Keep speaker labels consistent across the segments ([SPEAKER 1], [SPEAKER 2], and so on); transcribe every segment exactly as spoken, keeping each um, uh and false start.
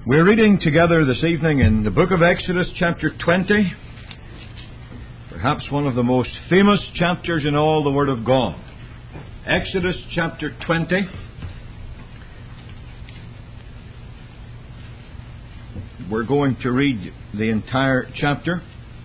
[SPEAKER 1] We're reading together this evening in the book of Exodus, chapter twenty, perhaps one of the most famous chapters in all the Word of God. Exodus chapter twenty. We're going to read the entire chapter.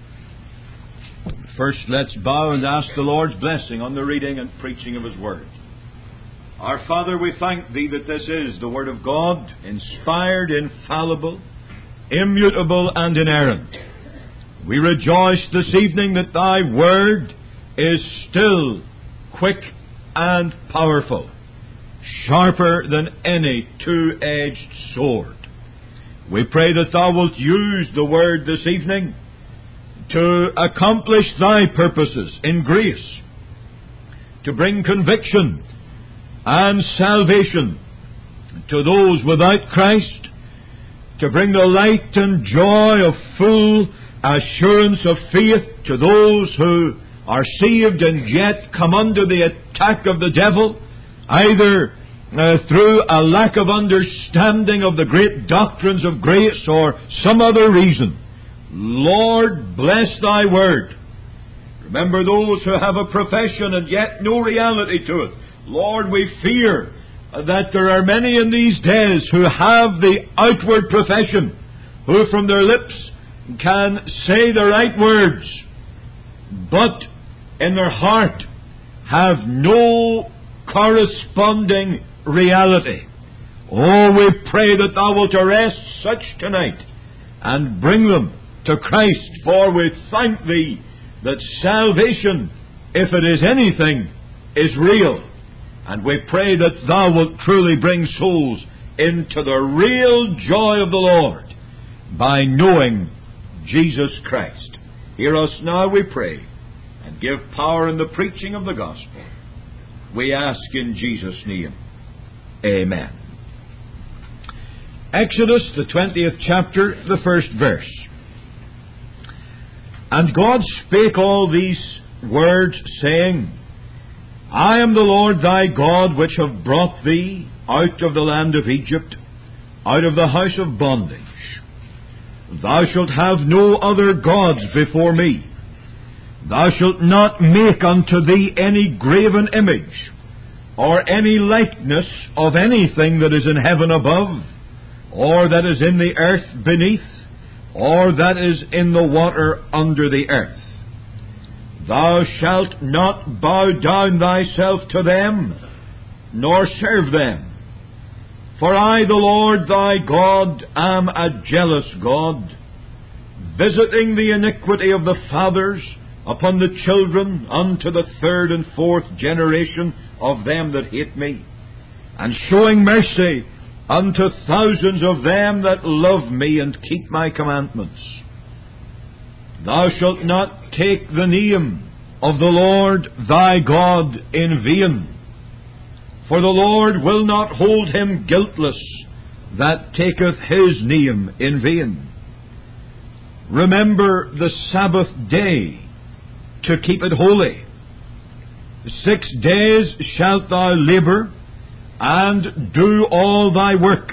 [SPEAKER 1] First, let's bow and ask the Lord's blessing on the reading and preaching of His Word. Our Father, we thank Thee that this is the Word of God, inspired, infallible, immutable, and inerrant. We rejoice this evening that Thy Word is still quick and powerful, sharper than any two-edged sword. We pray that Thou wilt use the Word this evening to accomplish Thy purposes in grace, to bring conviction and salvation to those without Christ, to bring the light and joy of full assurance of faith to those who are saved and yet come under the attack of the devil, either uh, through a lack of understanding of the great doctrines of grace or some other reason. Lord, bless Thy Word. Remember those who have a profession and yet no reality to it. Lord, we fear that there are many in these days who have the outward profession, who from their lips can say the right words, but in their heart have no corresponding reality. Oh, we pray that Thou wilt arrest such tonight and bring them to Christ, for we thank Thee that salvation, if it is anything, is real. And we pray that Thou wilt truly bring souls into the real joy of the Lord by knowing Jesus Christ. Hear us now, we pray, and give power in the preaching of the gospel. We ask in Jesus' name. Amen. Exodus, the twentieth chapter, the first verse. And God spake all these words, saying, I am the Lord thy God, which have brought thee out of the land of Egypt, out of the house of bondage. Thou shalt have no other gods before me. Thou shalt not make unto thee any graven image, or any likeness of anything that is in heaven above, or that is in the earth beneath, or that is in the water under the earth. Thou shalt not bow down thyself to them, nor serve them. For I, the Lord thy God, am a jealous God, visiting the iniquity of the fathers upon the children unto the third and fourth generation of them that hate me, and showing mercy unto thousands of them that love me and keep my commandments. Thou shalt not take the name of the Lord thy God in vain, for the Lord will not hold him guiltless that taketh his name in vain. Remember the Sabbath day to keep it holy. Six days shalt thou labour and do all thy work,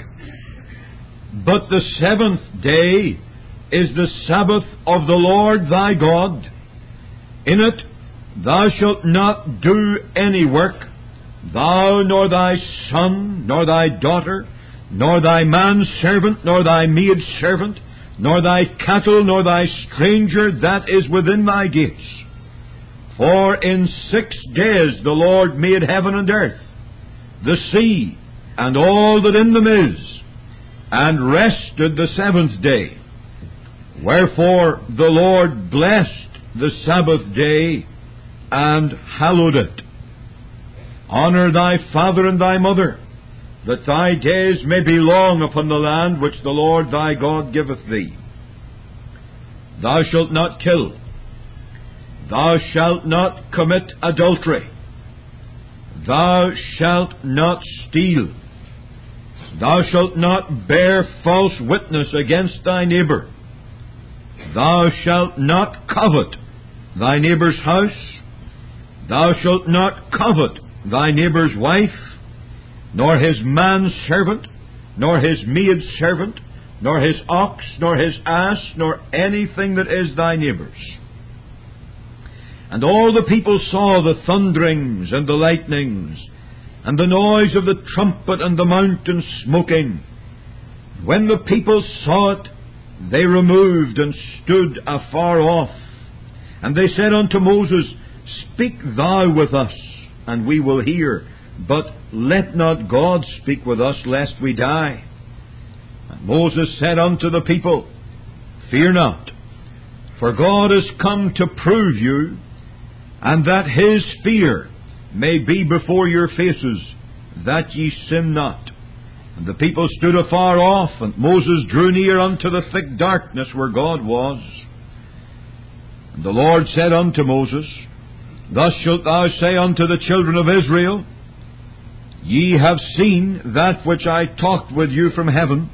[SPEAKER 1] but the seventh day is the Sabbath of the Lord thy God. In it thou shalt not do any work, thou, nor thy son, nor thy daughter, nor thy manservant, nor thy maidservant, nor thy cattle, nor thy stranger that is within thy gates. For in six days the Lord made heaven and earth, the sea, and all that in them is, and rested the seventh day. Wherefore the Lord blessed the Sabbath day, and hallowed it. Honour thy father and thy mother, that thy days may be long upon the land which the Lord thy God giveth thee. Thou shalt not kill. Thou shalt not commit adultery. Thou shalt not steal. Thou shalt not bear false witness against thy neighbour. Thou shalt not covet thy neighbour's house. Thou shalt not covet thy neighbour's wife, nor his manservant, nor his maidservant, nor his ox, nor his ass, nor anything that is thy neighbour's. And all the people saw the thunderings and the lightnings, and the noise of the trumpet and the mountain smoking. When the people saw it, they removed and stood afar off. And they said unto Moses, Speak thou with us, and we will hear. But let not God speak with us, lest we die. And Moses said unto the people, Fear not, for God is come to prove you, and that his fear may be before your faces, that ye sin not. And the people stood afar off, and Moses drew near unto the thick darkness where God was. And the Lord said unto Moses, Thus shalt thou say unto the children of Israel, Ye have seen that which I talked with you from heaven.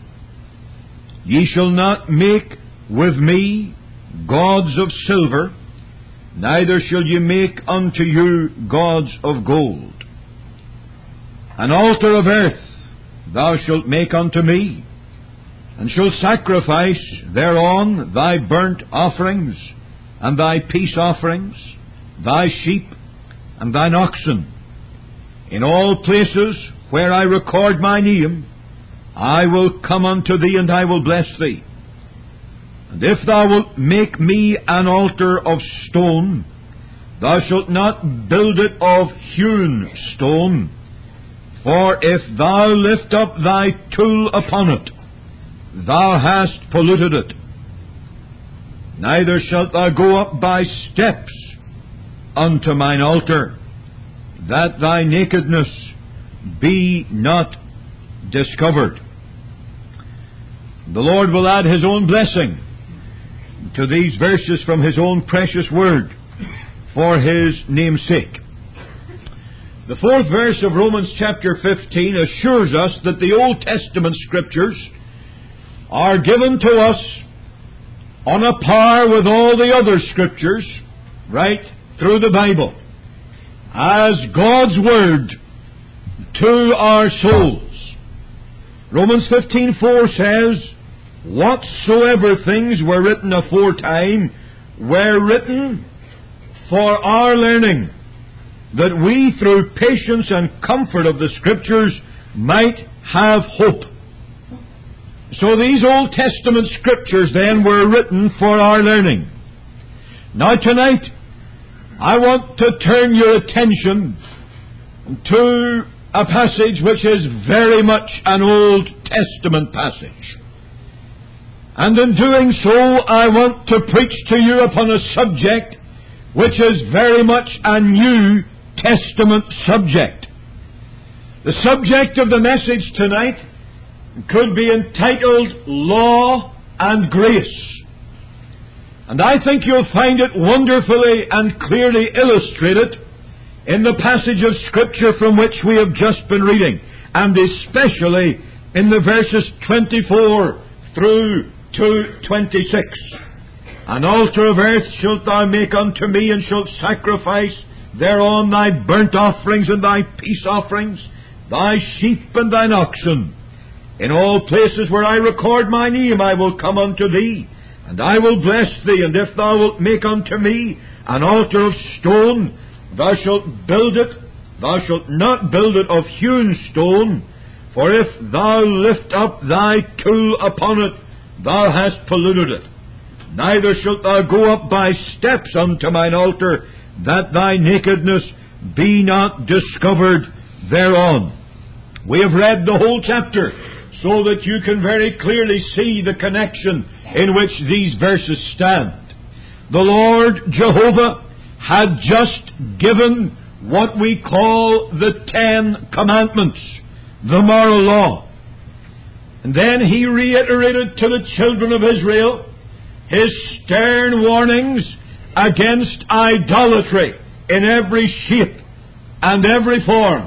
[SPEAKER 1] Ye shall not make with me gods of silver, neither shall ye make unto you gods of gold. An altar of earth thou shalt make unto me, and shalt sacrifice thereon thy burnt offerings, and thy peace offerings, thy sheep, and thine oxen. In all places where I record my name, I will come unto thee, and I will bless thee. And if thou wilt make me an altar of stone, thou shalt not build it of hewn stone. For if thou lift up thy tool upon it, thou hast polluted it. Neither shalt thou go up by steps unto mine altar, that thy nakedness be not discovered. The Lord will add his own blessing to these verses from his own precious word for his name's sake. The fourth verse of Romans chapter fifteen assures us that the Old Testament Scriptures are given to us on a par with all the other Scriptures, right through the Bible, as God's Word to our souls. Romans fifteen four says, Whatsoever things were written aforetime were written for our learning, that we through patience and comfort of the Scriptures might have hope. So these Old Testament Scriptures then were written for our learning. Now tonight, I want to turn your attention to a passage which is very much an Old Testament passage. And in doing so, I want to preach to you upon a subject which is very much a New Testament subject. The subject of the message tonight could be entitled Law and Grace. And I think you'll find it wonderfully and clearly illustrated in the passage of Scripture from which we have just been reading, and especially in the verses twenty-four through to twenty-six. An altar of earth shalt thou make unto me, and shalt sacrifice thereon thy burnt offerings and thy peace offerings, thy sheep and thine oxen. In all places where I record my name I will come unto thee, and I will bless thee. And if thou wilt make unto me an altar of stone, thou shalt build it, thou shalt not build it of hewn stone. For if thou lift up thy tool upon it, thou hast polluted it. Neither shalt thou go up by steps unto mine altar, that thy nakedness be not discovered thereon. We have read the whole chapter, so that you can very clearly see the connection in which these verses stand. The Lord Jehovah had just given what we call the Ten Commandments, the moral law. And then He reiterated to the children of Israel His stern warnings against idolatry in every shape and every form.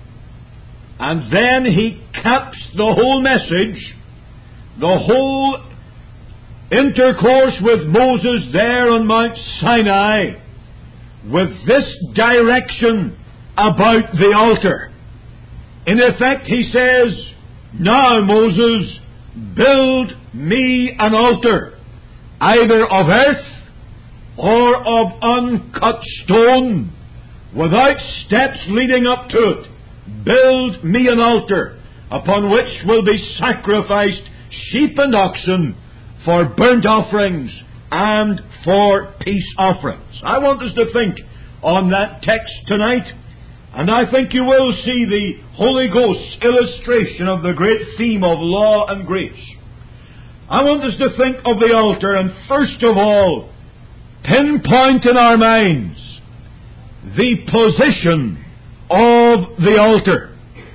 [SPEAKER 1] And then He caps the whole message, the whole intercourse with Moses there on Mount Sinai, with this direction about the altar. In effect, He says, Now, Moses, build me an altar, either of earth or of uncut stone, without steps leading up to it. Build me an altar, upon which will be sacrificed sheep and oxen for burnt offerings and for peace offerings. I want us to think on that text tonight, and I think you will see the Holy Ghost's illustration of the great theme of law and grace. I want us to think of the altar, and first of all, pinpoint in our minds the position of the altar.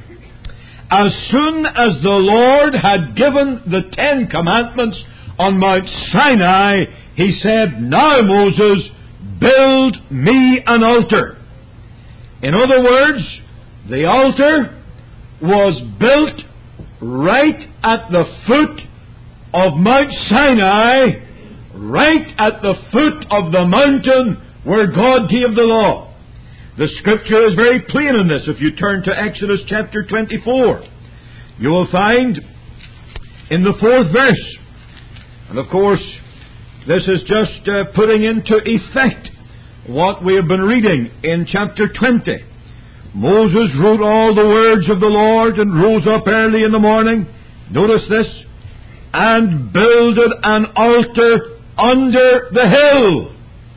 [SPEAKER 1] As soon as the Lord had given the Ten Commandments on Mount Sinai, He said, "Now, Moses, build me an altar." In other words, the altar was built right at the foot of Mount Sinai, right at the foot of the mountain where God gave the law. The Scripture is very plain in this. If you turn to Exodus chapter twenty-four, you will find in the fourth verse, and of course, this is just uh, putting into effect what we have been reading in chapter twenty. Moses wrote all the words of the Lord and rose up early in the morning. Notice this. And builded an altar under the hill.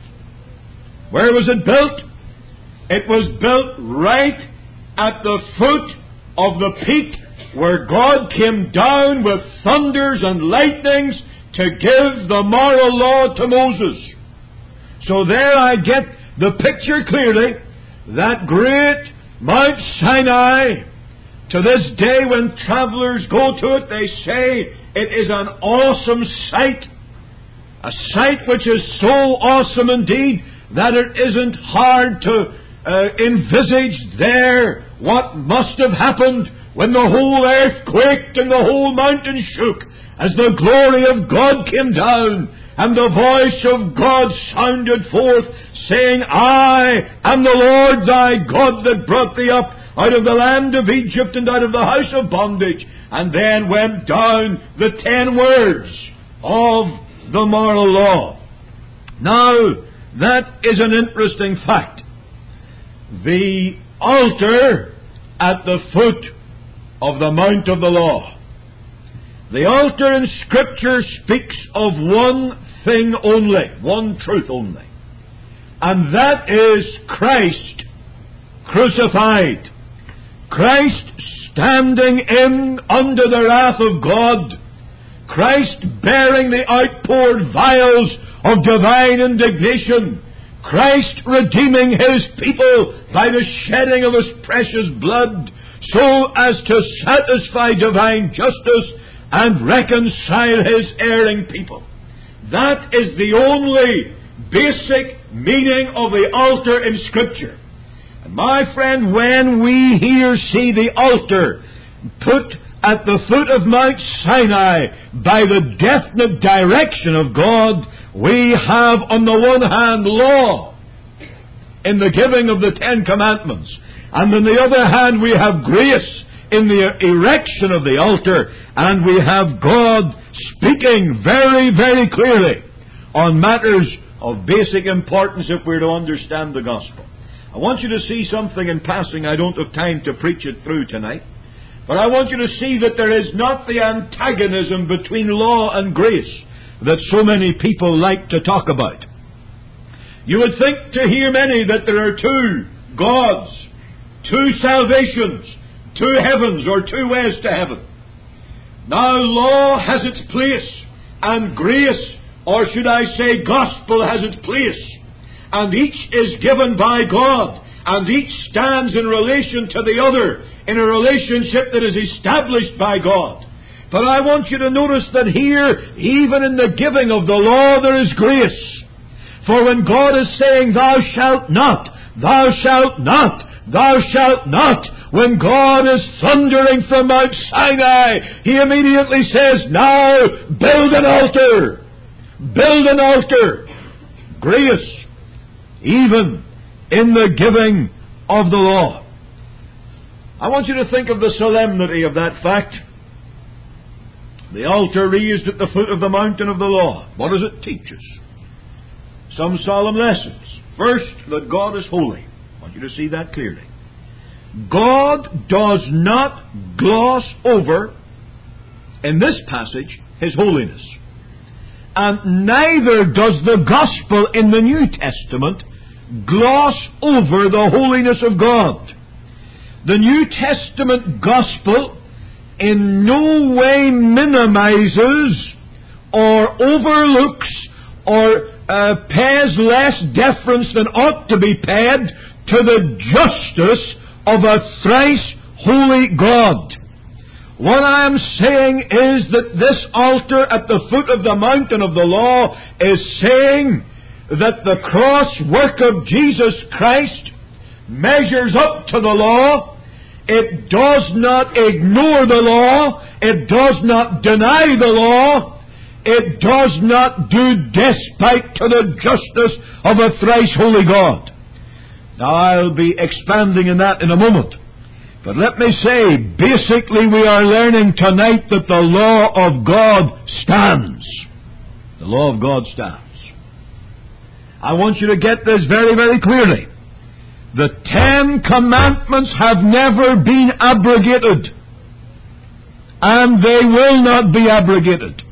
[SPEAKER 1] Where was it built? It was built right at the foot of the peak where God came down with thunders and lightnings to give the moral law to Moses. So there I get the picture clearly. That great Mount Sinai, to this day when travelers go to it, they say it is an awesome sight. A sight which is so awesome indeed that it isn't hard to uh, envisage there what must have happened when the whole earth quaked and the whole mountain shook as the glory of God came down and the voice of God sounded forth, saying, "I am the Lord thy God that brought thee up out of the land of Egypt and out of the house of bondage." And then went down the ten words of the moral law. Now, that is an interesting fact. The altar at the foot of the Mount of the Law. The altar in Scripture speaks of one thing only, one truth only. And that is Christ crucified. Christ standing in under the wrath of God. Christ bearing the outpoured vials of divine indignation. Christ redeeming His people by the shedding of His precious blood so as to satisfy divine justice and reconcile His erring people. That is the only basic meaning of the altar in Scripture. And my friend, when we here see the altar put at the foot of Mount Sinai by the definite direction of God, we have on the one hand law in the giving of the Ten Commandments, and on the other hand we have grace in the erection of the altar, and we have God speaking very, very clearly on matters of basic importance if we're to understand the gospel. I want you to see something in passing. I don't have time to preach it through tonight. But I want you to see that there is not the antagonism between law and grace that so many people like to talk about. You would think to hear many that there are two gods, two salvations, two heavens, or two ways to heaven. Now, law has its place, and grace, or should I say gospel, has its place. And each is given by God, and each stands in relation to the other, in a relationship that is established by God. But I want you to notice that here, even in the giving of the law, there is grace. For when God is saying, "Thou shalt not, thou shalt not, thou shalt not," when God is thundering from Mount Sinai, He immediately says, "Now build an altar. Build an altar." Grace, even in the giving of the law. I want you to think of the solemnity of that fact. The altar raised at the foot of the mountain of the law. What does it teach us? Some solemn lessons. First, that God is holy. I want you to see that clearly. God does not gloss over, in this passage, His holiness. And neither does the Gospel in the New Testament gloss over the holiness of God. The New Testament Gospel in no way minimizes or overlooks or uh, pays less deference than ought to be paid to the justice of a thrice holy God. What I am saying is that this altar at the foot of the mountain of the law is saying that the cross work of Jesus Christ measures up to the law. It does not ignore the law. It does not deny the law. It does not do despite to the justice of a thrice holy God. Now, I'll be expanding in that in a moment. But let me say, basically we are learning tonight that the law of God stands. The law of God stands. I want you to get this very, very clearly. The Ten Commandments have never been abrogated. And they will not be abrogated.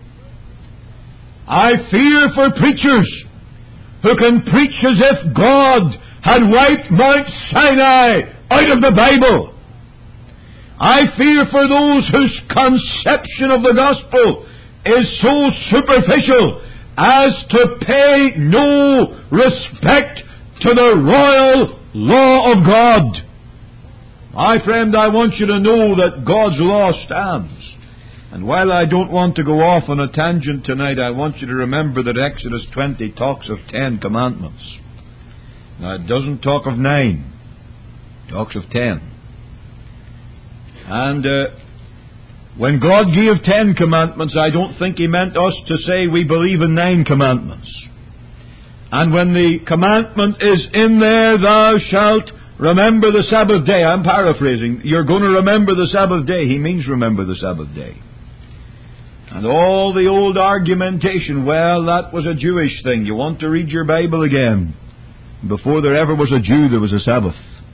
[SPEAKER 1] I fear for preachers who can preach as if God had wiped Mount Sinai out of the Bible. I fear for those whose conception of the gospel is so superficial as to pay no respect to the royal law of God. My friend, I want you to know that God's law stands. And while I don't want to go off on a tangent tonight, I want you to remember that Exodus twenty talks of ten commandments. Now, it doesn't talk of nine. It talks of ten. And uh, when God gave ten commandments, I don't think He meant us to say we believe in nine commandments. And when the commandment is in there, thou shalt remember the Sabbath day. I'm paraphrasing. You're going to remember the Sabbath day. He means remember the Sabbath day. And all the old argumentation, well, that was a Jewish thing. You want to read your Bible again. Before there ever was a Jew, there was a Sabbath.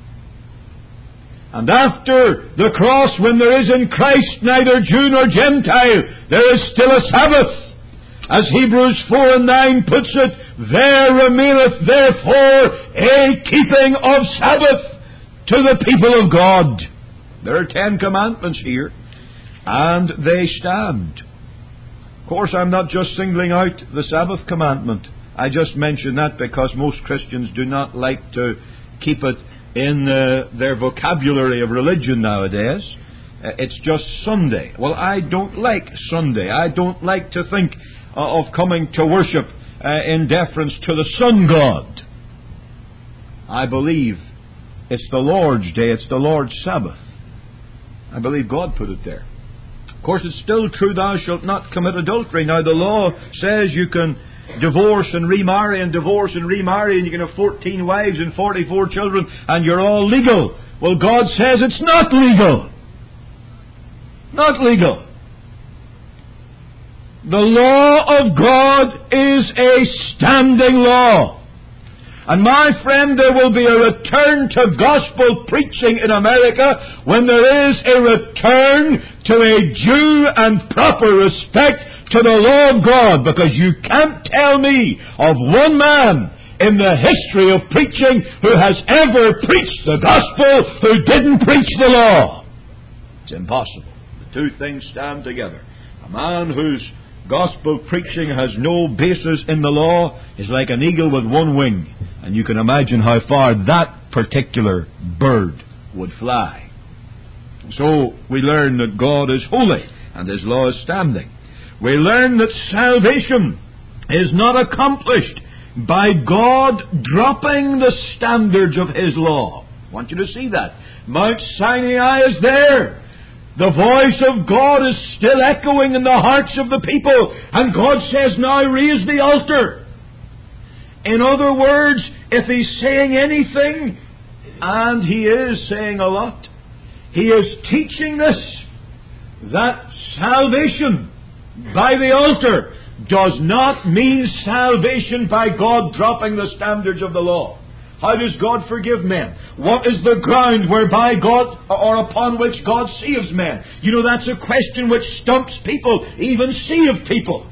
[SPEAKER 1] And after the cross, when there is in Christ neither Jew nor Gentile, there is still a Sabbath. As Hebrews four and nine puts it, there remaineth therefore a keeping of Sabbath to the people of God. There are ten commandments here, and they stand. Of course, I'm not just singling out the Sabbath commandment. I just mention that because most Christians do not like to keep it in uh, their vocabulary of religion nowadays. Uh, it's just Sunday. Well, I don't like Sunday. I don't like to think uh, of coming to worship uh, in deference to the sun god. I believe it's the Lord's day. It's the Lord's Sabbath. I believe God put it there. Of course, it's still true, thou shalt not commit adultery. Now, the law says you can divorce and remarry and divorce and remarry, and you can have fourteen wives and forty-four children, and you're all legal. Well, God says it's not legal. Not legal. The law of God is a standing law. And my friend, there will be a return to gospel preaching in America when there is a return to a due and proper respect to the law of God, because you can't tell me of one man in the history of preaching who has ever preached the gospel who didn't preach the law. It's impossible. The two things stand together. A man whose gospel preaching has no basis in the law is like an eagle with one wing, and you can imagine how far that particular bird would fly. So we learn that God is holy and His law is standing. We learn that salvation is not accomplished by God dropping the standards of His law. I want you to see that. Mount Sinai is there. The voice of God is still echoing in the hearts of the people. And God says, now raise the altar. In other words, if He's saying anything, and He is saying a lot, He is teaching this, that salvation by the altar does not mean salvation by God dropping the standards of the law. How does God forgive men? What is the ground whereby God, or upon which God saves men? You know, that's a question which stumps people, even saved people.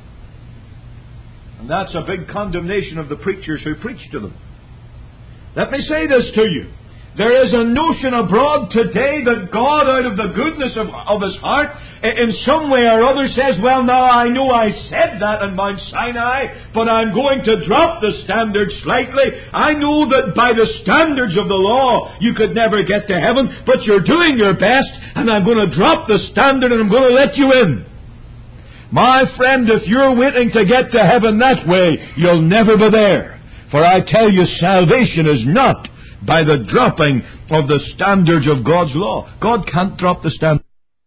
[SPEAKER 1] And that's a big condemnation of the preachers who preach to them. Let me say this to you. There is a notion abroad today that God, out of the goodness of, of His heart, in some way or other says, well, now I know I said that on Mount Sinai, but I'm going to drop the standard slightly. I know that by the standards of the law you could never get to heaven, but you're doing your best, and I'm going to drop the standard and I'm going to let you in. My friend, if you're waiting to get to heaven that way, you'll never be there. For I tell you, salvation is not by the dropping of the standards of God's law. God can't drop the standards.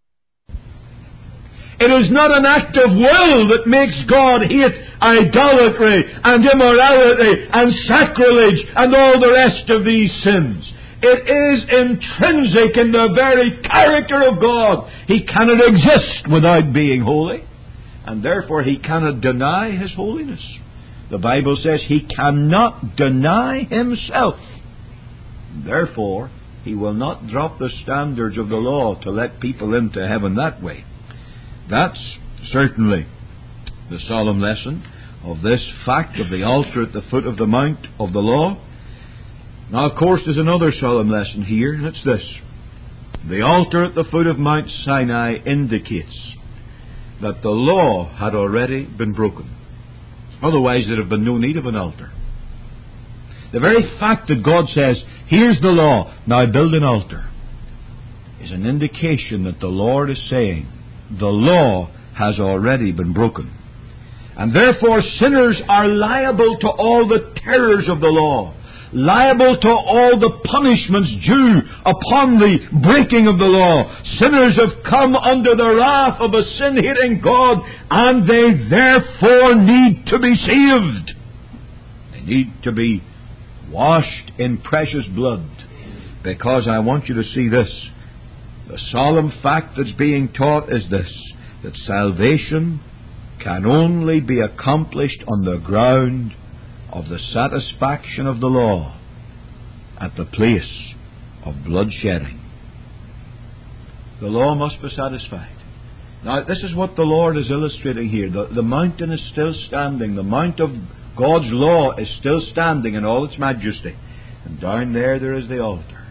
[SPEAKER 1] It is not an act of will that makes God hate idolatry and immorality and sacrilege and all the rest of these sins. It is intrinsic in the very character of God. He cannot exist without being holy, and therefore He cannot deny His holiness. The Bible says He cannot deny Himself. Therefore, He will not drop the standards of the law to let people into heaven that way. That's certainly the solemn lesson of this fact of the altar at the foot of the mount of the law. Now, of course, there's another solemn lesson here, and it's this. The altar at the foot of Mount Sinai indicates that the law had already been broken. Otherwise, there'd have been no need of an altar. The very fact that God says, here's the law, now build an altar, is an indication that the Lord is saying, the law has already been broken. And therefore sinners are liable to all the terrors of the law, liable to all the punishments due upon the breaking of the law. Sinners have come under the wrath of a sin-hating God, and they therefore need to be saved. They need to be washed in precious blood. Because I want you to see this. The solemn fact that's being taught is this, that salvation can only be accomplished on the ground of the satisfaction of the law at the place of bloodshedding. The law must be satisfied. Now, this is what the Lord is illustrating here. The, the mountain is still standing. The mount of God's law is still standing in all its majesty. And down there, there is the altar.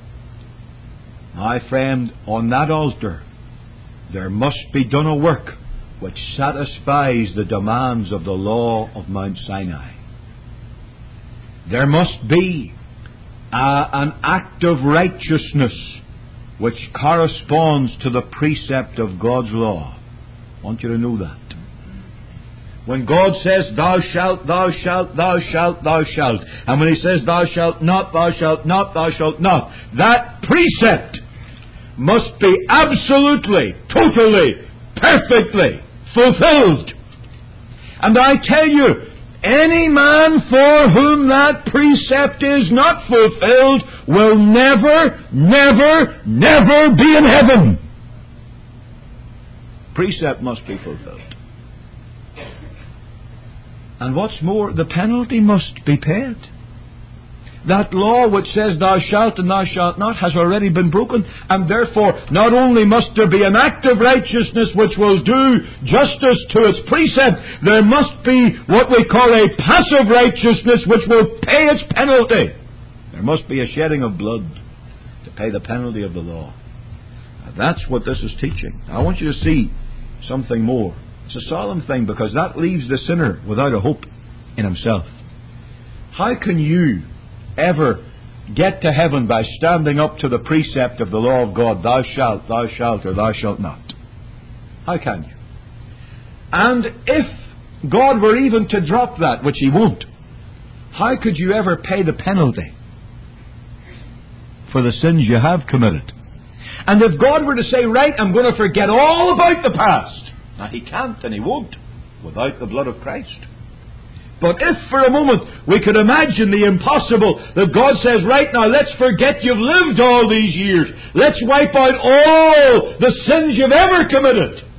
[SPEAKER 1] My friend, on that altar, there must be done a work which satisfies the demands of the law of Mount Sinai. There must be a, an act of righteousness which corresponds to the precept of God's law. I want you to know that. When God says, thou shalt, thou shalt, thou shalt, thou shalt, and when He says, thou shalt not, thou shalt not, thou shalt not, that precept must be absolutely, totally, perfectly fulfilled. And I tell you, any man for whom that precept is not fulfilled will never, never, never be in heaven. Precept must be fulfilled. And what's more, the penalty must be paid. That law which says thou shalt and thou shalt not has already been broken, and therefore not only must there be an act of righteousness which will do justice to its precept, there must be what we call a passive righteousness which will pay its penalty. There must be a shedding of blood to pay the penalty of the law. Now, that's what this is teaching. Now, I want you to see something more. It's a solemn thing, because that leaves the sinner without a hope in himself. How can you ever get to heaven by standing up to the precept of the law of God, thou shalt, thou shalt, or thou shalt not? How can you? And if God were even to drop that, which He won't, how could you ever pay the penalty for the sins you have committed? And if God were to say, right, I'm going to forget all about the past, now He can't and He won't without the blood of Christ. But if for a moment we could imagine the impossible, that God says, right now, let's forget you've lived all these years. Let's wipe out all the sins you've ever committed.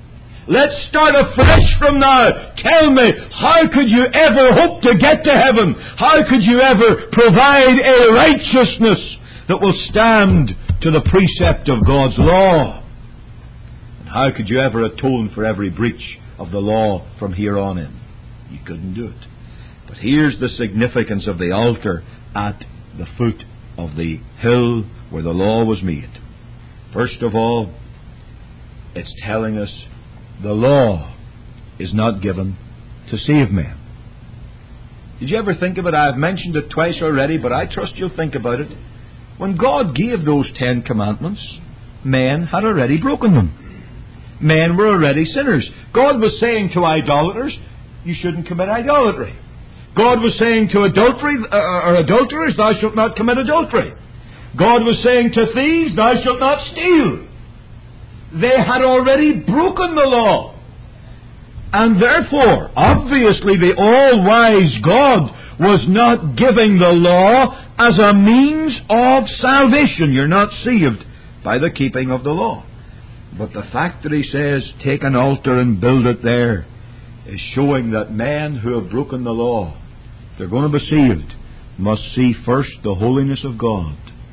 [SPEAKER 1] Let's start afresh from now. Tell me, how could you ever hope to get to heaven? How could you ever provide a righteousness that will stand to the precept of God's law? And how could you ever atone for every breach of the law from here on in? You couldn't do it. But here's the significance of the altar at the foot of the hill where the law was made. First of all, it's telling us the law is not given to save men. Did you ever think of it? I've mentioned it twice already, but I trust you'll think about it. When God gave those Ten Commandments, men had already broken them. Men were already sinners. God was saying to idolaters, you shouldn't commit idolatry. God was saying to adultery uh, or adulterers, thou shalt not commit adultery. God was saying to thieves, thou shalt not steal. They had already broken the law. And therefore, obviously, the all-wise God was not giving the law as a means of salvation. You're not saved by the keeping of the law. But the fact that He says, take an altar and build it there, is showing that men who have broken the law, if they're going to be saved, must see first the holiness of God.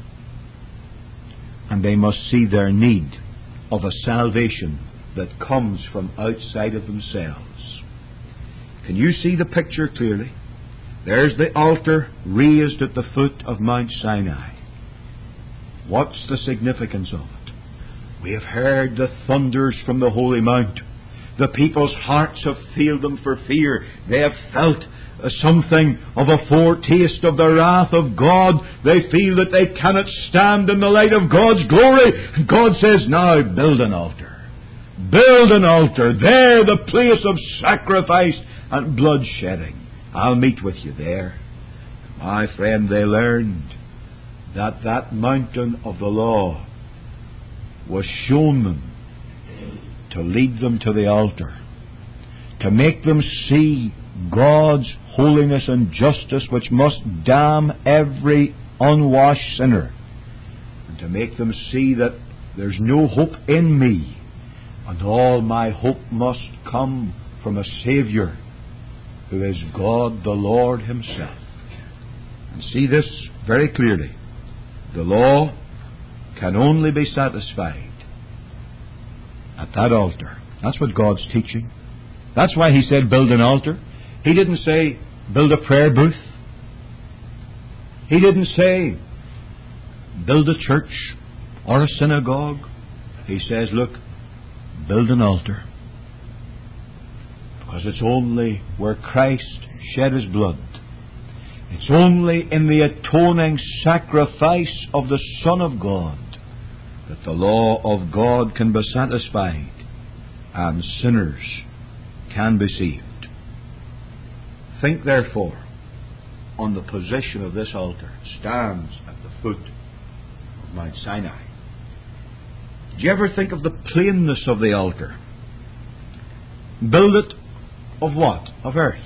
[SPEAKER 1] And they must see their need of a salvation that comes from outside of themselves. Can you see the picture clearly? There's the altar raised at the foot of Mount Sinai. What's the significance of it? We have heard the thunders from the holy mount. The people's hearts have failed them for fear. They have felt uh, something of a foretaste of the wrath of God. They feel that they cannot stand in the light of God's glory. God says, now build an altar. Build an altar. There, the place of sacrifice and blood shedding. I'll meet with you there. My friend, they learned that that mountain of the law was shown them to lead them to the altar, to make them see God's holiness and justice, which must damn every unwashed sinner, and to make them see that there's no hope in me, and all my hope must come from a Saviour who is God the Lord Himself. And see this very clearly. The law can only be satisfied at that altar. That's what God's teaching. That's why He said build an altar. He didn't say build a prayer booth. He didn't say build a church or a synagogue. He says, look, build an altar. Because it's only where Christ shed His blood, it's only in the atoning sacrifice of the Son of God that the law of God can be satisfied and sinners can be saved. Think therefore on the position of this altar. It stands at the foot of Mount Sinai. Did you ever think of the plainness of the altar? Build it of what? Of earth.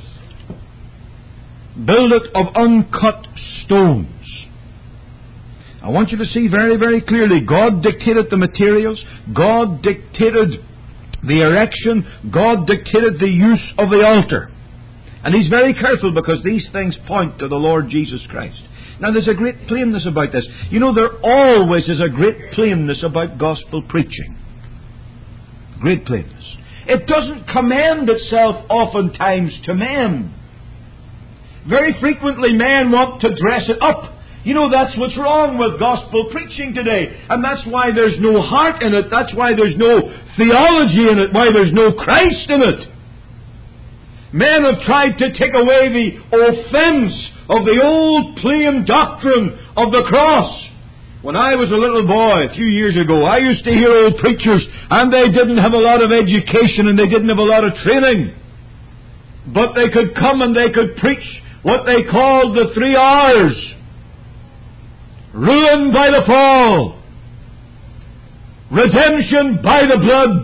[SPEAKER 1] Build it of uncut stones. I want you to see very, very clearly, God dictated the materials, God dictated the erection, God dictated the use of the altar. And He's very careful because these things point to the Lord Jesus Christ. Now there's a great plainness about this. You know, there always is a great plainness about gospel preaching. Great plainness. It doesn't commend itself oftentimes to men. Very frequently men want to dress it up. You know, that's what's wrong with gospel preaching today. And that's why there's no heart in it. That's why there's no theology in it. Why there's no Christ in it. Men have tried to take away the offence of the old plain doctrine of the cross. When I was a little boy a few years ago, I used to hear old preachers, and they didn't have a lot of education and they didn't have a lot of training. But they could come and they could preach what they called the three R's. Ruin by the fall, redemption by the blood,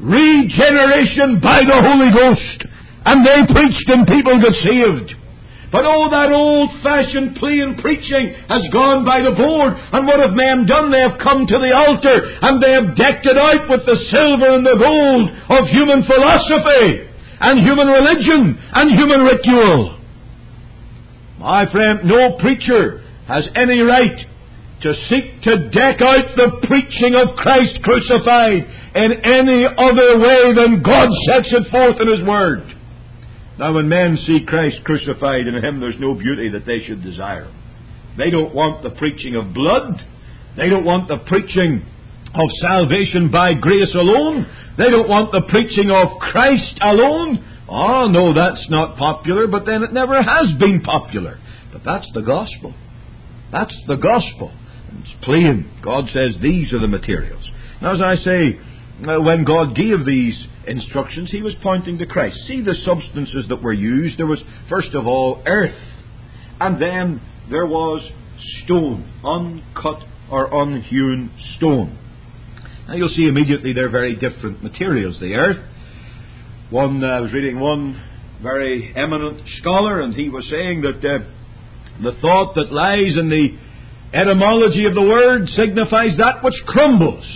[SPEAKER 1] regeneration by the Holy Ghost. And they preached and people got saved. But oh, that old-fashioned plain preaching has gone by the board. And what have men done? They have come to the altar and they have decked it out with the silver and the gold of human philosophy and human religion and human ritual. My friend, no preacher has any right to seek to deck out the preaching of Christ crucified in any other way than God sets it forth in His Word. Now, when men see Christ crucified, in Him there's no beauty that they should desire. They don't want the preaching of blood. They don't want the preaching of salvation by grace alone. They don't want the preaching of Christ alone. Oh, no, that's not popular, but then it never has been popular. But that's the gospel. That's the gospel. It's plain. God says these are the materials. Now, as I say, when God gave these instructions, He was pointing to Christ. See the substances that were used. There was, first of all, earth. And then there was stone. Uncut or unhewn stone. Now, you'll see immediately they're very different materials. The earth. One, uh, I was reading one very eminent scholar, and he was saying that uh, the thought that lies in the etymology of the word signifies that which crumbles.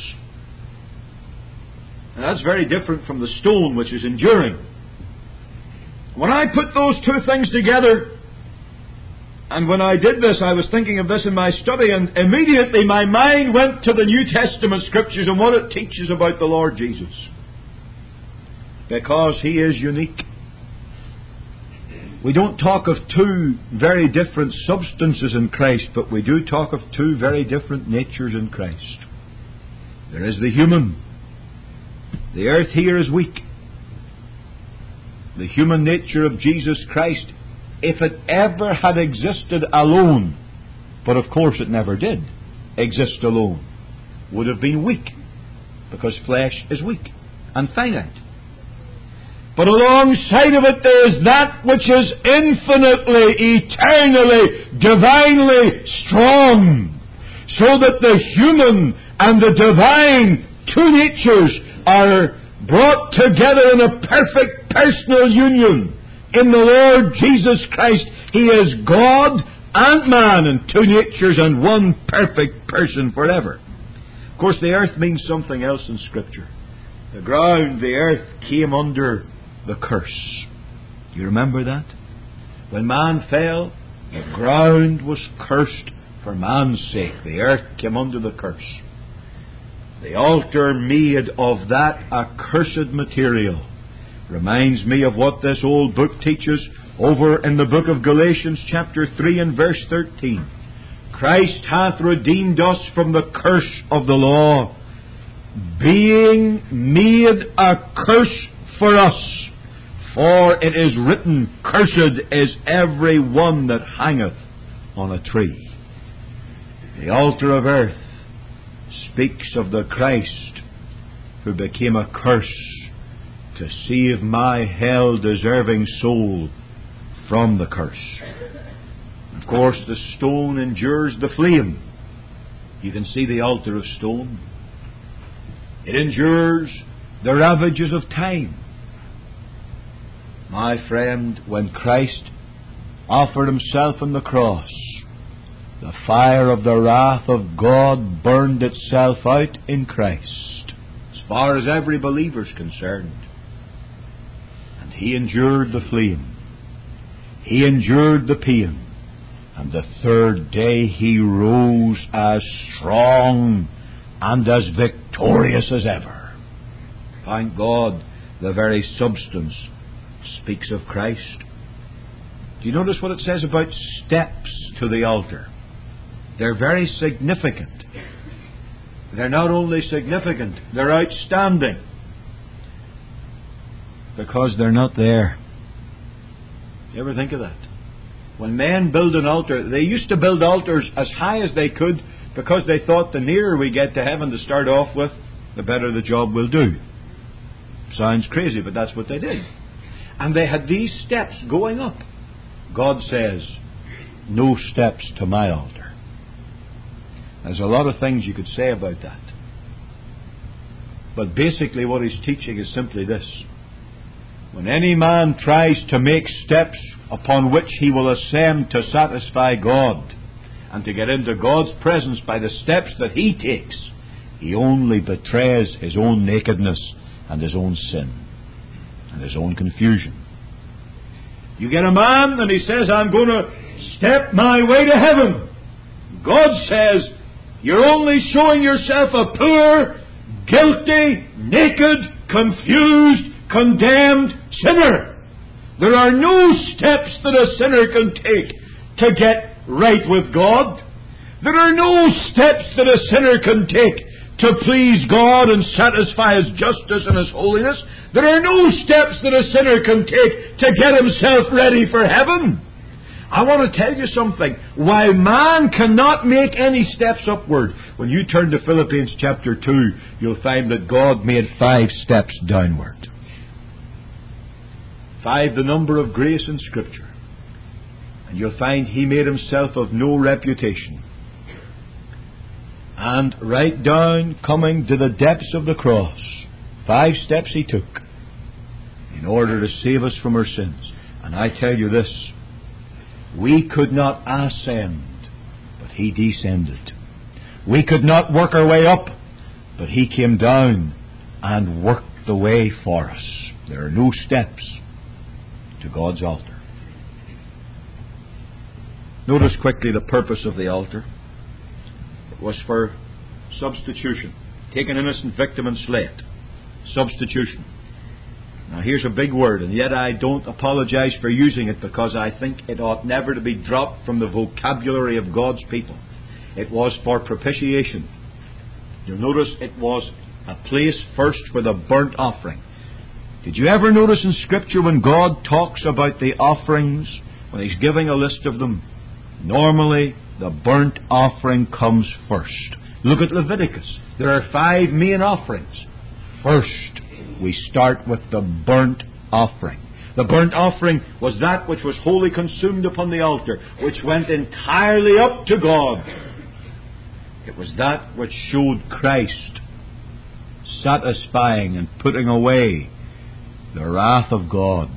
[SPEAKER 1] And that's very different from the stone which is enduring. When I put those two things together, and when I did this, I was thinking of this in my study, and immediately my mind went to the New Testament Scriptures and what it teaches about the Lord Jesus. Because He is unique. We don't talk of two very different substances in Christ, but we do talk of two very different natures in Christ. There is the human. The earth here is weak. The human nature of Jesus Christ, if it ever had existed alone, but of course it never did exist alone, would have been weak, because flesh is weak and finite. But alongside of it there is that which is infinitely, eternally, divinely strong, so that the human and the divine two natures are brought together in a perfect personal union. In the Lord Jesus Christ, He is God and man in two natures and one perfect person forever. Of course, the earth means something else in Scripture. The ground, the earth, came under the curse. Do you remember that? When man fell, the ground was cursed for man's sake. The earth came under the curse. The altar made of that accursed material reminds me of what this old book teaches over in the book of Galatians chapter three and verse thirteen. Christ hath redeemed us from the curse of the law, being made a curse for us. For it is written, Cursed is every one that hangeth on a tree. The altar of earth speaks of the Christ who became a curse to save my hell-deserving soul from the curse. Of course, the stone endures the flame. You can see the altar of stone. It endures the ravages of time. My friend, when Christ offered Himself on the cross, the fire of the wrath of God burned itself out in Christ, as far as every believer is concerned. And He endured the flame. He endured the pain. And the third day He rose as strong and as victorious as ever. Thank God, the very substance speaks of Christ. Do you notice what it says about steps to the altar? They're very significant. They're not only significant, they're outstanding. Because they're not there. You ever think of that? When men build an altar, they used to build altars as high as they could because they thought the nearer we get to heaven to start off with, the better the job will do. Sounds crazy, but that's what they did. And they had these steps going up. God says, no steps to my altar. There's a lot of things you could say about that. But basically what He's teaching is simply this. when any man tries to make steps upon which he will ascend to satisfy God and to get into God's presence by the steps that he takes, he only betrays his own nakedness and his own sin and his own confusion. You get a man and he says, I'm going to step my way to heaven. God says, you're only showing yourself a poor, guilty, naked, confused, condemned sinner. There are no steps that a sinner can take to get right with God. There are no steps that a sinner can take to please God and satisfy His justice and His holiness. There are no steps that a sinner can take to get himself ready for heaven. I want to tell you something. While man cannot make any steps upward, when you turn to Philippians chapter two, you'll find that God made five steps downward. Five, the number of grace in Scripture. And you'll find He made Himself of no reputation. And right down, coming to the depths of the cross, five steps He took in order to save us from our sins. And I tell you this, we could not ascend, but He descended. We could not work our way up, but He came down and worked the way for us. There are no steps to God's altar. Notice quickly the purpose of the altar. It was for substitution. Take an innocent victim and slay it. Substitution. Now here's a big word, and yet I don't apologize for using it, because I think it ought never to be dropped from the vocabulary of God's people. It was for propitiation. You'll notice it was a place first for the burnt offering. Did you ever notice in Scripture when God talks about the offerings, when He's giving a list of them, normally the burnt offering comes first. Look at Leviticus. There are five main offerings. First, we start with the burnt offering. The burnt offering was that which was wholly consumed upon the altar, which went entirely up to God. It was that which showed Christ satisfying and putting away the wrath of God.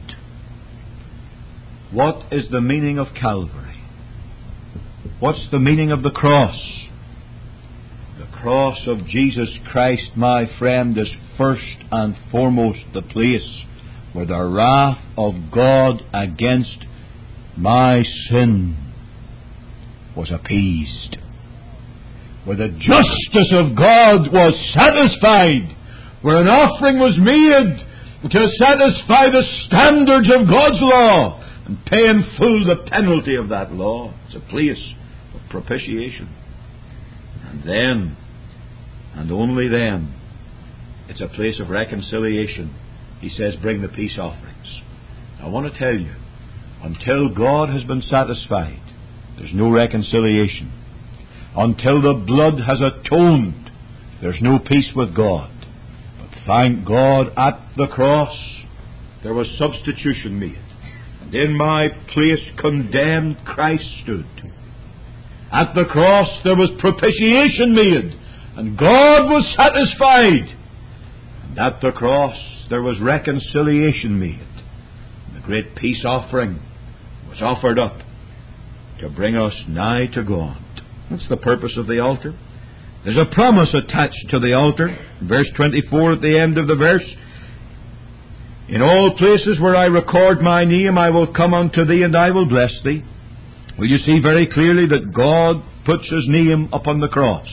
[SPEAKER 1] What is the meaning of Calvary? What's the meaning of the cross? The cross of Jesus Christ, my friend, is first and foremost the place where the wrath of God against my sin was appeased, where the justice of God was satisfied, where an offering was made to satisfy the standards of God's law and pay in full the penalty of that law. It's a place of propitiation. And then, and only then, it's a place of reconciliation. He says, bring the peace offerings. I want to tell you, until God has been satisfied, there's no reconciliation. Until the blood has atoned, there's no peace with God. But thank God, at the cross, there was substitution made. And in my place condemned Christ stood. At the cross there was propitiation made, and God was satisfied. And at the cross there was reconciliation made. And the great peace offering was offered up to bring us nigh to God. That's the purpose of the altar. There's a promise attached to the altar. Verse twenty-four at the end of the verse. In all places where I record my name, I will come unto thee, and I will bless thee. Well, you see very clearly that God puts His name upon the cross.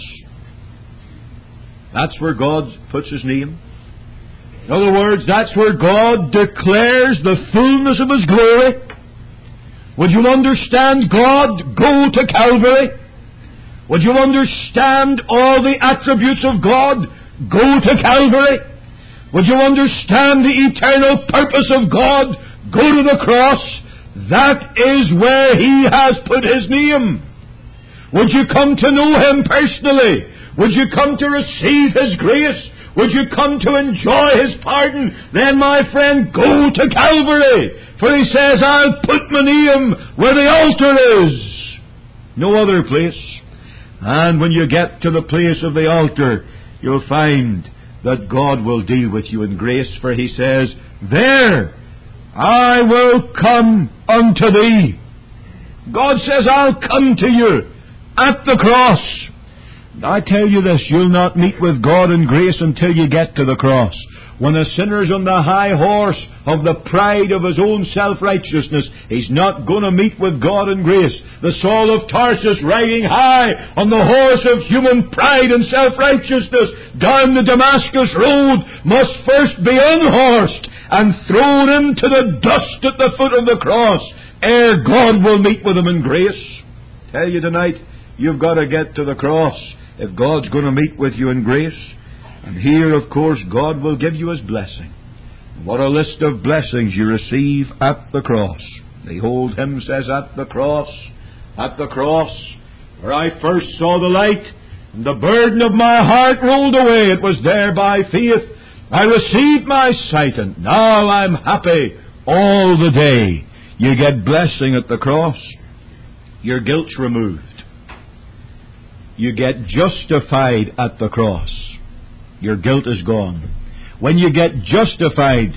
[SPEAKER 1] That's where God puts His name. In other words, that's where God declares the fullness of His glory. Would you understand God? Go to Calvary. Would you understand all the attributes of God? Go to Calvary. Would you understand the eternal purpose of God? Go to the cross. That is where He has put His name. Would you come to know Him personally? Would you come to receive His grace? Would you come to enjoy His pardon? Then, my friend, go to Calvary. For He says, I'll put my name where the altar is. No other place. And when you get to the place of the altar, you'll find that God will deal with you in grace. For He says, there I will come unto thee. God says, I'll come to you at the cross. I tell you this, you'll not meet with God in grace until you get to the cross. When a sinner's on the high horse of the pride of his own self-righteousness, he's not going to meet with God in grace. The Saul of Tarsus, riding high on the horse of human pride and self-righteousness down the Damascus road, must first be unhorsed and thrown into the dust at the foot of the cross, ere God will meet with him in grace. Tell you tonight, you've got to get to the cross if God's going to meet with you in grace. And here, of course, God will give you His blessing. What a list of blessings you receive at the cross. The old hymn says, at the cross, at the cross, where I first saw the light, and the burden of my heart rolled away. It was there by faith I received my sight, and now I'm happy all the day. You get blessing at the cross. Your guilt's removed. You get justified at the cross. Your guilt is gone. When you get justified,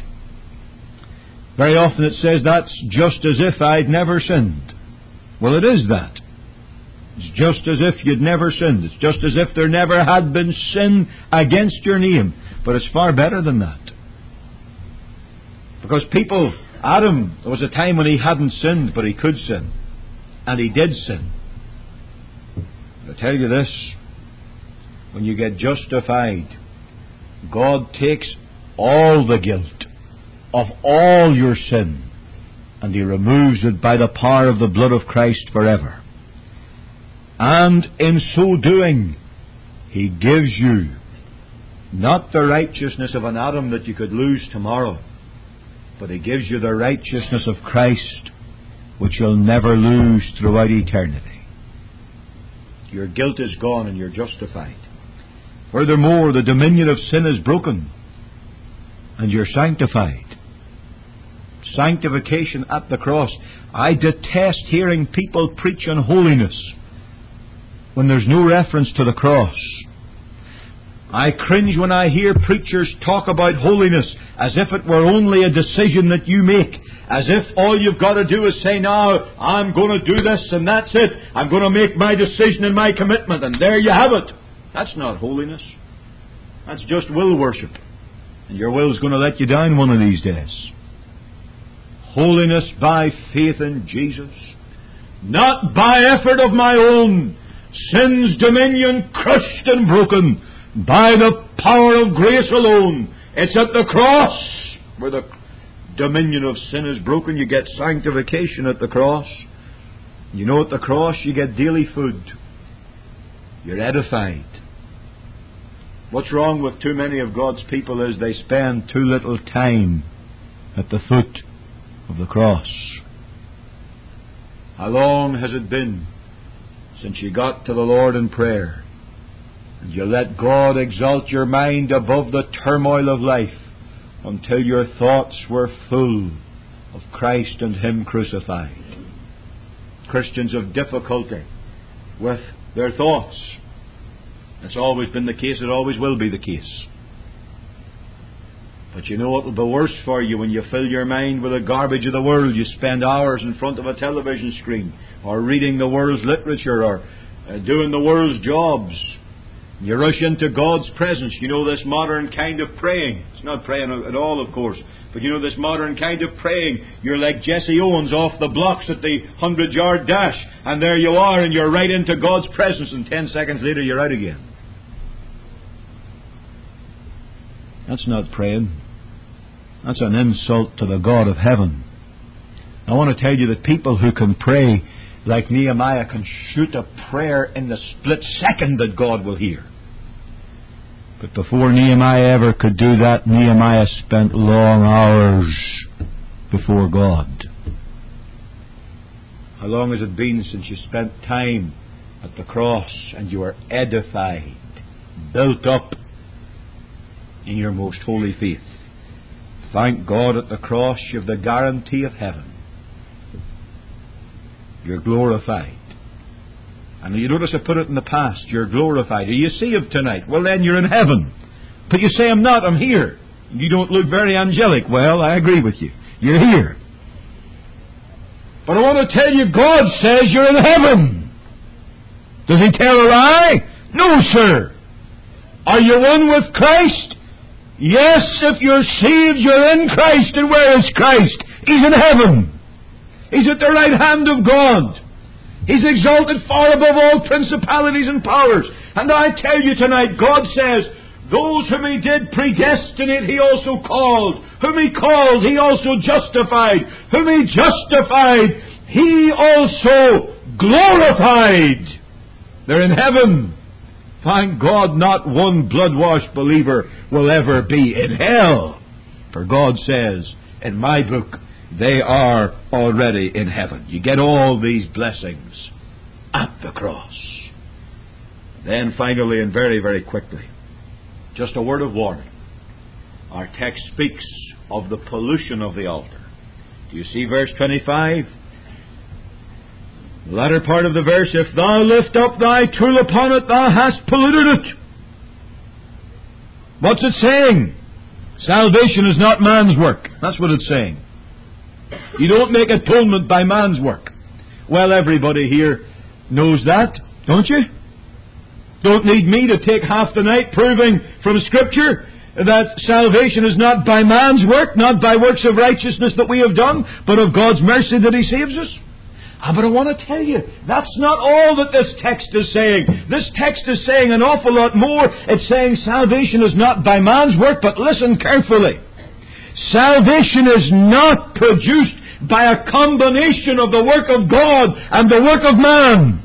[SPEAKER 1] very often it says that's just as if I'd never sinned. Well, it is that. It's just as if you'd never sinned. It's just as if there never had been sin against your name. But it's far better than that. Because people, Adam, there was a time when he hadn't sinned, but he could sin. And he did sin. I tell you this, when you get justified, God takes all the guilt of all your sin, and He removes it by the power of the blood of Christ forever. And in so doing, He gives you not the righteousness of an Adam that you could lose tomorrow, but He gives you the righteousness of Christ, which you'll never lose throughout eternity. Your guilt is gone and you're justified. Furthermore, the dominion of sin is broken and you're sanctified. Sanctification at the cross. I detest hearing people preach on holiness when there's no reference to the cross. I cringe when I hear preachers talk about holiness as if it were only a decision that you make. As if all you've got to do is say, now, I'm going to do this and that's it. I'm going to make my decision and my commitment, and there you have it. That's not holiness. That's just will worship. And your will's going to let you down one of these days. Holiness by faith in Jesus. Not by effort of my own. Sin's dominion crushed and broken by the power of grace alone. It's at the cross where the dominion of sin is broken. You get sanctification at the cross. You know, at the cross you get daily food. You're edified. What's wrong with too many of God's people is they spend too little time at the foot of the cross. How long has it been since you got to the Lord in prayer and you let God exalt your mind above the turmoil of life until your thoughts were full of Christ and Him crucified? Christians have difficulty with their thoughts. It's always been the case, it always will be the case. But you know it will be worse for you when you fill your mind with the garbage of the world. You spend hours in front of a television screen, or reading the world's literature, or uh, doing the world's jobs. You rush into God's presence. You know, this modern kind of praying. It's not praying at all, of course. But you know, this modern kind of praying. You're like Jesse Owens off the blocks at the hundred-yard dash. And there you are, and you're right into God's presence. And ten seconds later, you're out again. That's not praying. That's an insult to the God of heaven. I want to tell you that people who can pray like Nehemiah can shoot a prayer in the split second that God will hear. But before Nehemiah ever could do that, Nehemiah spent long hours before God. How long has it been since you spent time at the cross and you were edified, built up in your most holy faith? Thank God, at the cross you have the guarantee of heaven. You're glorified. And you notice I put it in the past. You're glorified. Are you saved tonight? Well, then you're in heaven. But you say, I'm not, I'm here. You don't look very angelic. Well, I agree with you.
[SPEAKER 2] You're here. But I want to tell you, God says you're in heaven. Does He tell a lie? No, sir. Are you one with Christ? Yes, if you're saved, you're in Christ. And where is Christ? He's in heaven. He's at the right hand of God. He's exalted far above all principalities and powers. And I tell you tonight, God says, those whom He did predestinate, He also called. Whom He called, He also justified. Whom He justified, He also glorified. They're in heaven. Thank God, not one blood-washed believer will ever be in hell. For God says, in my book, they are already in heaven. You get all these blessings at the cross. Then finally, and very, very quickly, just a word of warning. Our text speaks of the pollution of the altar. Do you see verse twenty-five? The latter part of the verse, if thou lift up thy tool upon it, thou hast polluted it. What's it saying? Salvation is not man's work. That's what it's saying. You don't make atonement by man's work. Well, everybody here knows that, don't you? Don't need me to take half the night proving from Scripture that salvation is not by man's work, not by works of righteousness that we have done, but of God's mercy that He saves us. Ah, but I want to tell you, that's not all that this text is saying. This text is saying an awful lot more. It's saying salvation is not by man's work, but listen carefully. Salvation is not produced by a combination of the work of God and the work of man.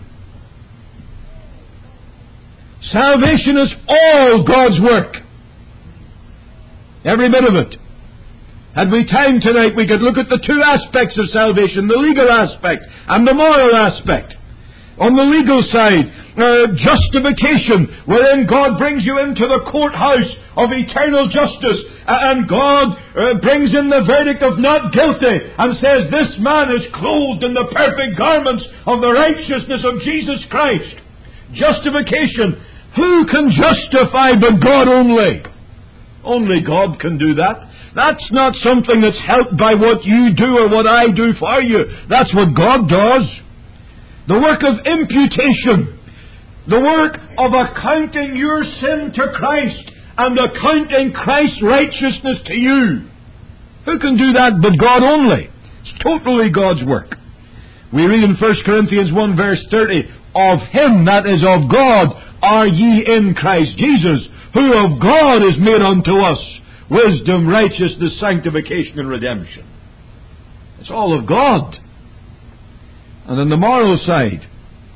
[SPEAKER 2] Salvation is all God's work. Every bit of it. Had we time tonight, we could look at the two aspects of salvation, the legal aspect and the moral aspect. On the legal side, uh, justification, wherein God brings you into the courthouse of eternal justice, and God uh, brings in the verdict of not guilty, and says, this man is clothed in the perfect garments of the righteousness of Jesus Christ. Justification. Who can justify but God only? Only God can do that. That's not something that's helped by what you do or what I do for you. That's what God does. The work of imputation. The work of accounting your sin to Christ and accounting Christ's righteousness to you. Who can do that but God only? It's totally God's work. We read in First Corinthians one verse thirty, of Him, that is of God, are ye in Christ Jesus, who of God is made unto us wisdom, righteousness, sanctification, and redemption. It's all of God. And on the moral side,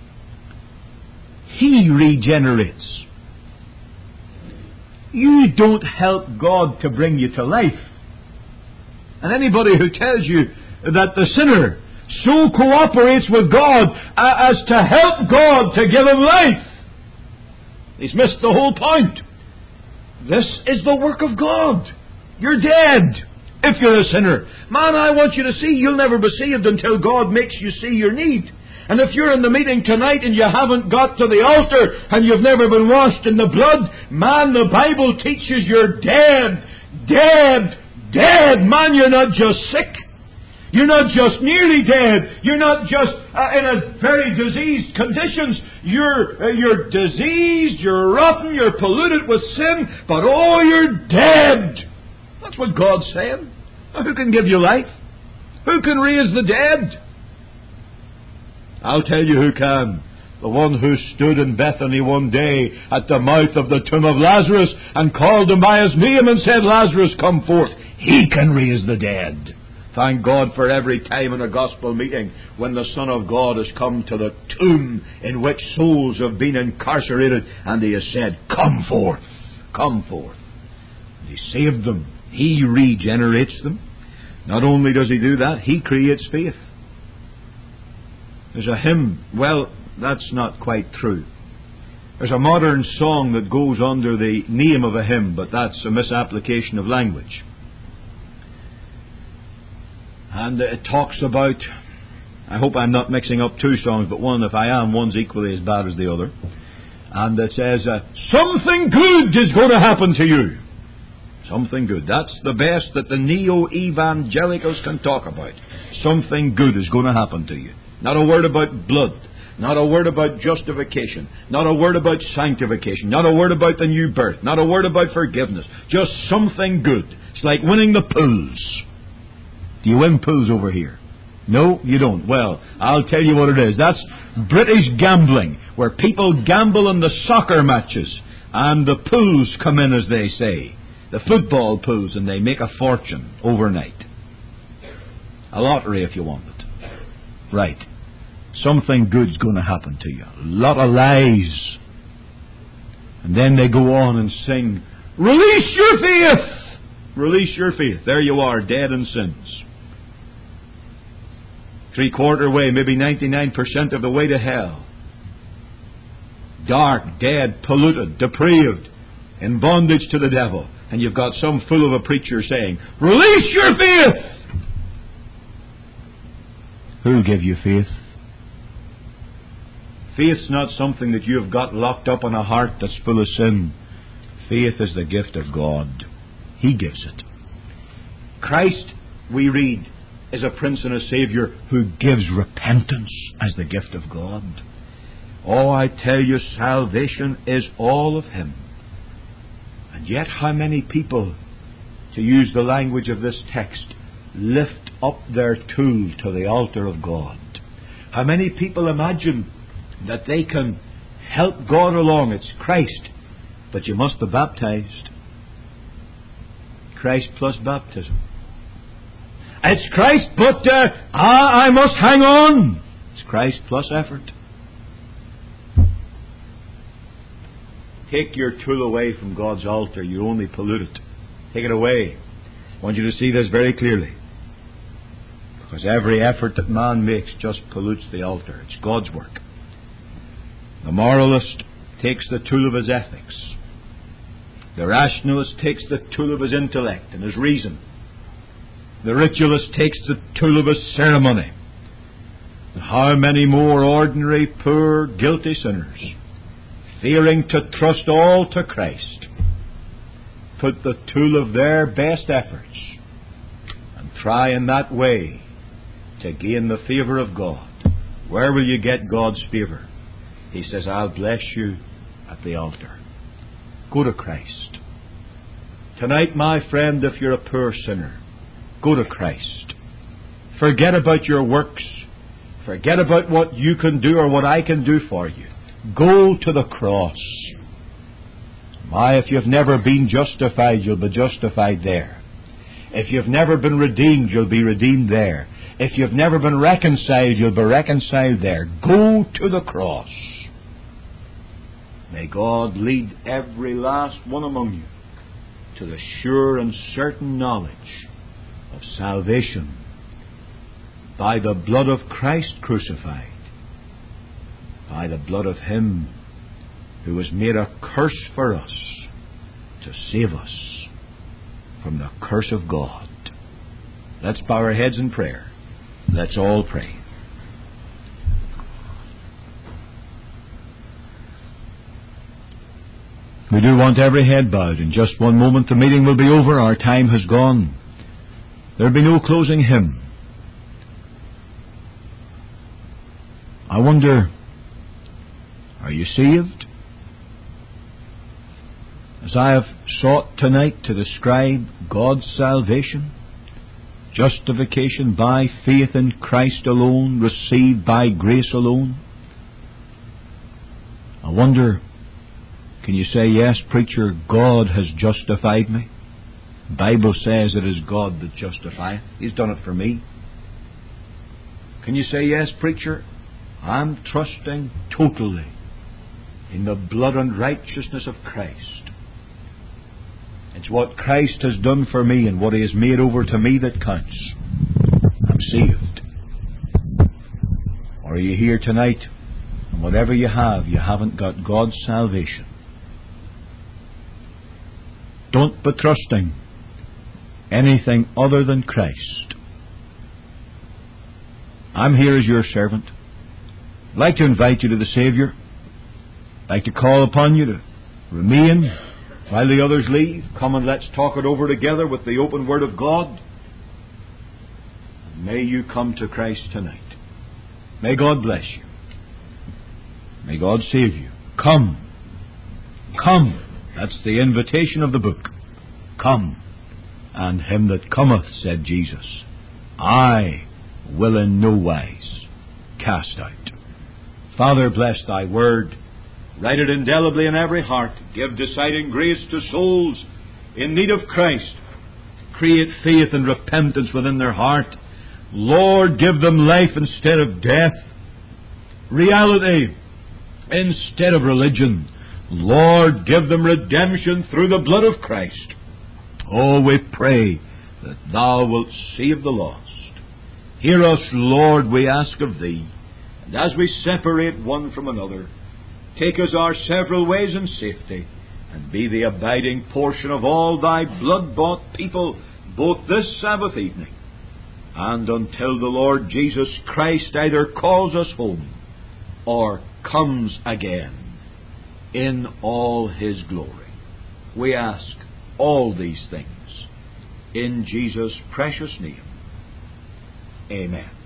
[SPEAKER 2] He regenerates. You don't help God to bring you to life. And anybody who tells you that the sinner so cooperates with God as to help God to give him life, he's missed the whole point. This is the work of God. You're dead if you're a sinner. Man, I want you to see you'll never be saved until God makes you see your need. And if you're in the meeting tonight and you haven't got to the altar and you've never been washed in the blood, man, the Bible teaches you're dead. Dead. Dead. Man, you're not just sick. You're not just nearly dead. You're not just uh, in a very diseased conditions. You're, uh, you're diseased, you're rotten, you're polluted with sin, but oh, you're dead. That's what God's saying. Now, who can give you life? Who can raise the dead? I'll tell you who can. The one who stood in Bethany one day at the mouth of the tomb of Lazarus and called him by his name and said, Lazarus, come forth. He can raise the dead. Thank God for every time in a gospel meeting when the Son of God has come to the tomb in which souls have been incarcerated and He has said, come forth, come forth. And He saved them. He regenerates them. Not only does He do that, He creates faith. There's a hymn, well, that's not quite true. There's a modern song that goes under the name of a hymn, but that's a misapplication of language. And it talks about, I hope I'm not mixing up two songs, but one, if I am, one's equally as bad as the other. And it says, uh, something good is going to happen to you. Something good. That's the best that the neo-evangelicals can talk about. Something good is going to happen to you. Not a word about blood. Not a word about justification. Not a word about sanctification. Not a word about the new birth. Not a word about forgiveness. Just something good. It's like winning the pools. Do you win pools over here? No, you don't. Well, I'll tell you what it is. That's British gambling, where people gamble on the soccer matches and the pools come in, as they say. The football pools, and they make a fortune overnight. A lottery, if you want it. Right. Something good's going to happen to you. A lot of lies. And then they go on and sing, "Release your faith! Release your faith." There you are, dead in sins. Three-quarter way, maybe ninety-nine percent of the way to hell. Dark, dead, polluted, depraved, in bondage to the devil. And you've got some fool of a preacher saying, "Release your faith!" Who'll give you faith? Faith's not something that you have got locked up in a heart that's full of sin. Faith is the gift of God. He gives it. Christ, we read, is a Prince and a Saviour who gives repentance as the gift of God. Oh, I tell you, salvation is all of Him. And yet how many people, to use the language of this text, lift up their tool to the altar of God? How many people imagine that they can help God along? It's Christ, but you must be baptized. Christ plus baptism. It's Christ, but uh, ah, I must hang on. It's Christ plus effort. Take your tool away from God's altar, you only pollute it. Take it away. I want you to see this very clearly. Because every effort that man makes just pollutes the altar. It's God's work. The moralist takes the tool of his ethics. The rationalist takes the tool of his intellect and his reason. The ritualist takes the tool of his ceremony. And how many more ordinary, poor, guilty sinners, fearing to trust all to Christ, put the tool of their best efforts and try in that way to gain the favour of God. Where will you get God's favour? He says, "I'll bless you at the altar." Go to Christ. Tonight, my friend, if you're a poor sinner, go to Christ. Forget about your works. Forget about what you can do or what I can do for you. Go to the cross. My, if you've never been justified, you'll be justified there. If you've never been redeemed, you'll be redeemed there. If you've never been reconciled, you'll be reconciled there. Go to the cross. May God lead every last one among you to the sure and certain knowledge of salvation by the blood of Christ crucified, by the blood of Him who was made a curse for us to save us from the curse of God. Let's bow our heads in prayer. Let's all pray. We do want every head bowed. In just one moment the meeting will be over. Our time has gone. There will be no closing hymn. I wonder, are you saved? As I have sought tonight to describe God's salvation, justification by faith in Christ alone, received by grace alone, I wonder, can you say, "Yes, preacher, God has justified me"? The Bible says it is God that justifieth. He's done it for me. Can you say, "Yes, preacher, I'm trusting totally in the blood and righteousness of Christ. It's what Christ has done for me and what He has made over to me that counts. I'm saved"? Or are you here tonight, and whatever you have, you haven't got God's salvation? Don't be trusting anything other than Christ. I'm here as your servant. I'd like to invite you to the Saviour. I'd like to call upon you to remain
[SPEAKER 1] While the others leave, come and let's talk it over together with the open Word of God. And may you come to Christ tonight. May God bless you. May God save you. Come. Come. That's the invitation of the book. Come. And him that cometh, said Jesus, I will in no wise cast out. Father, bless thy word. Write it indelibly in every heart. Give deciding grace to souls in need of Christ. Create faith and repentance within their heart. Lord, give them life instead of death. Reality instead of religion. Lord, give them redemption through the blood of Christ. Oh, we pray that thou wilt save the lost. Hear us, Lord, we ask of thee. And as we separate one from another, take us our several ways in safety, and be the abiding portion of all thy blood-bought people, both this Sabbath evening, and until the Lord Jesus Christ either calls us home, or comes again in all his glory. We ask all these things in Jesus' precious name. Amen.